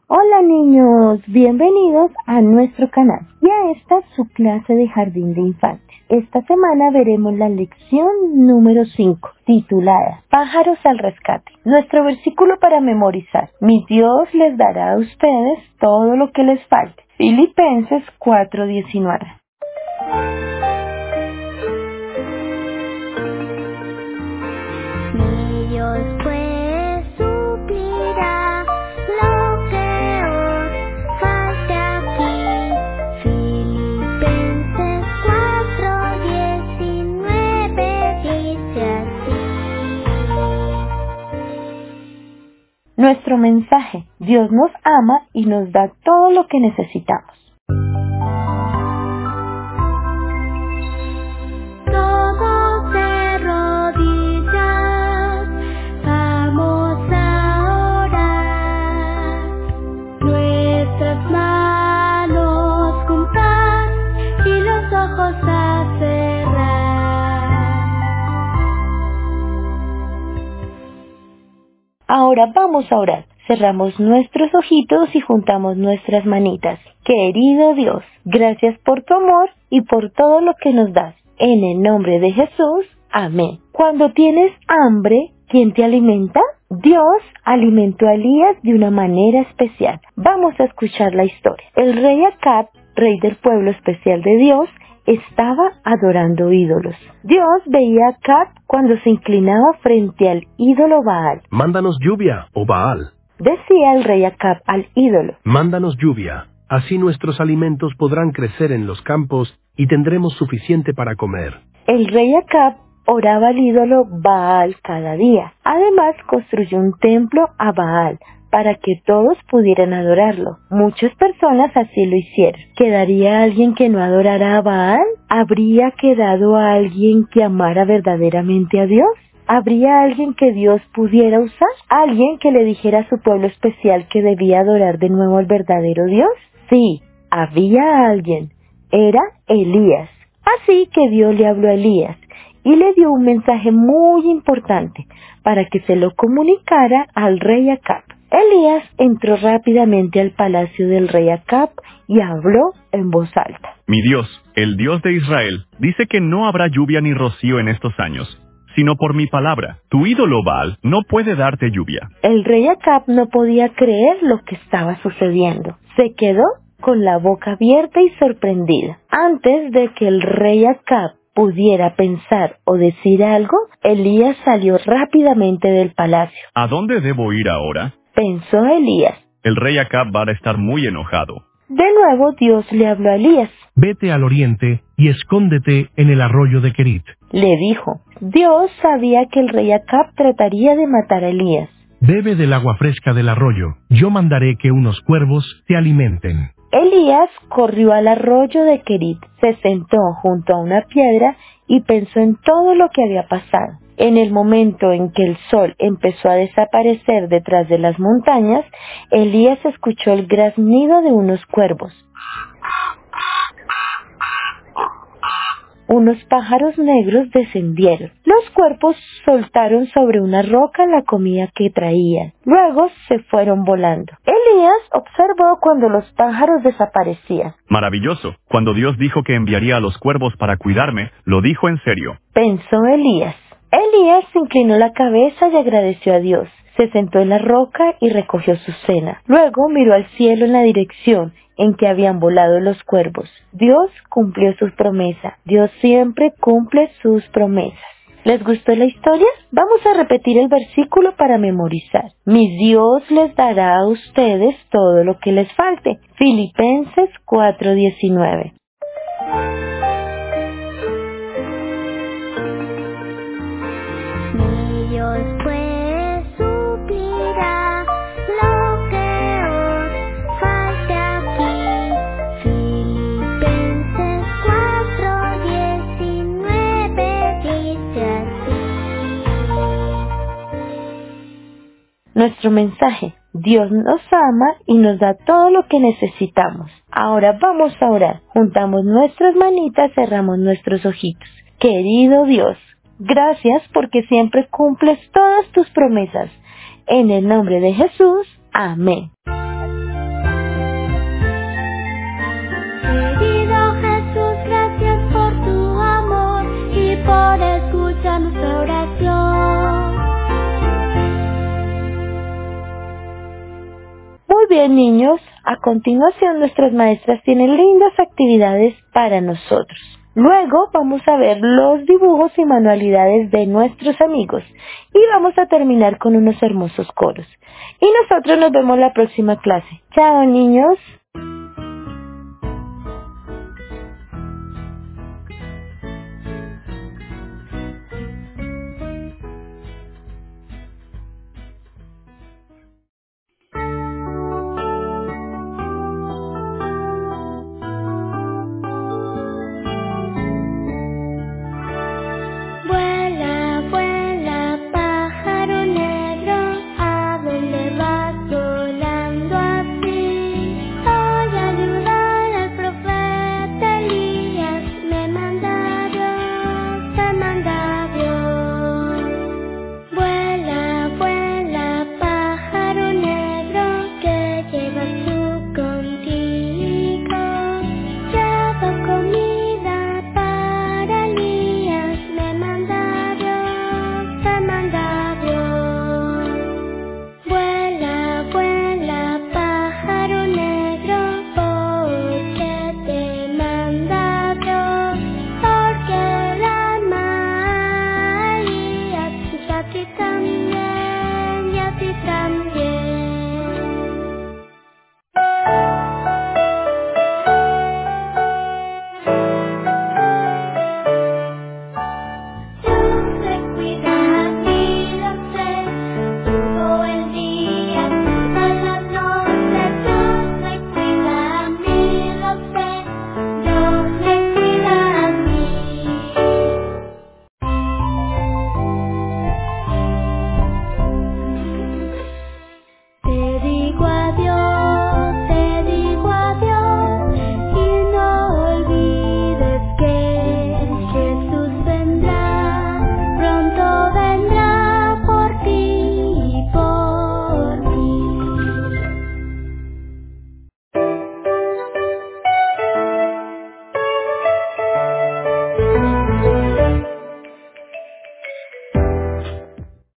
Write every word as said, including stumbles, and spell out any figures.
Hola niños, bienvenidos a nuestro canal y a esta su clase de Jardín de Infantes. Esta semana veremos la lección número cinco, titulada Pájaros al rescate. Nuestro versículo para memorizar: mi Dios les dará a ustedes todo lo que les falte. Filipenses cuatro diecinueve. Mi Dios pues suplirá lo que os falte aquí. Filipenses cuatro diecinueve dice así. Nuestro mensaje: Dios nos ama y nos da todo lo que necesitamos. Todos de rodillas, vamos a orar. Nuestras manos juntar y los ojos a cerrar. Ahora vamos a orar. Cerramos nuestros ojitos y juntamos nuestras manitas. Querido Dios, gracias por tu amor y por todo lo que nos das. En el nombre de Jesús, amén. Cuando tienes hambre, ¿quién te alimenta? Dios alimentó a Elías de una manera especial. Vamos a escuchar la historia. El rey Acab, rey del pueblo especial de Dios, estaba adorando ídolos. Dios veía a Acab cuando se inclinaba frente al ídolo Baal. Mándanos lluvia, oh Baal. Decía el rey Acab al ídolo. Mándanos lluvia, así nuestros alimentos podrán crecer en los campos y tendremos suficiente para comer. El rey Acab oraba al ídolo Baal cada día. Además, construyó un templo a Baal para que todos pudieran adorarlo. Muchas personas así lo hicieron. ¿Quedaría alguien que no adorara a Baal? ¿Habría quedado alguien que amara verdaderamente a Dios? ¿Habría alguien que Dios pudiera usar? ¿Alguien que le dijera a su pueblo especial que debía adorar de nuevo al verdadero Dios? Sí, había alguien. Era Elías. Así que Dios le habló a Elías y le dio un mensaje muy importante para que se lo comunicara al rey Acab. Elías entró rápidamente al palacio del rey Acab y habló en voz alta. Mi Dios, el Dios de Israel, dice que no habrá lluvia ni rocío en estos años, sino por mi palabra. Tu ídolo Baal no puede darte lluvia. El rey Acab no podía creer lo que estaba sucediendo. Se quedó con la boca abierta y sorprendida. Antes de que el rey Acab pudiera pensar o decir algo, Elías salió rápidamente del palacio. ¿A dónde debo ir ahora? Pensó Elías. El rey Acab va a estar muy enojado. De nuevo Dios le habló a Elías. Vete al oriente y escóndete en el arroyo de Kerit. Le dijo. Dios sabía que el rey Acab trataría de matar a Elías. Bebe del agua fresca del arroyo. Yo mandaré que unos cuervos te alimenten. Elías corrió al arroyo de Kerit, se sentó junto a una piedra y pensó en todo lo que había pasado. En el momento en que el sol empezó a desaparecer detrás de las montañas, Elías escuchó el graznido de unos cuervos. Unos pájaros negros descendieron. Los cuervos soltaron sobre una roca la comida que traían. Luego se fueron volando. Elías observó cuando los pájaros desaparecían. Maravilloso. Cuando Dios dijo que enviaría a los cuervos para cuidarme, lo dijo en serio. Pensó Elías. Elías inclinó la cabeza y agradeció a Dios. Se sentó en la roca y recogió su cena. Luego miró al cielo en la dirección en que habían volado los cuervos. Dios cumplió su promesa. Dios siempre cumple sus promesas. ¿Les gustó la historia? Vamos a repetir el versículo para memorizar. Mi Dios les dará a ustedes todo lo que les falte. Filipenses cuatro diecinueve. Mi Dios pues suplirá lo que os falte aquí. Filipenses cuatro diecinueve dice así. Nuestro mensaje: Dios nos ama y nos da todo lo que necesitamos. Ahora vamos a orar. Juntamos nuestras manitas, cerramos nuestros ojitos. Querido Dios, gracias porque siempre cumples todas tus promesas. En el nombre de Jesús, amén. Muy bien, niños. A continuación, nuestras maestras tienen lindas actividades para nosotros. Luego vamos a ver los dibujos y manualidades de nuestros amigos y vamos a terminar con unos hermosos coros. Y nosotros nos vemos la próxima clase. Chao, niños.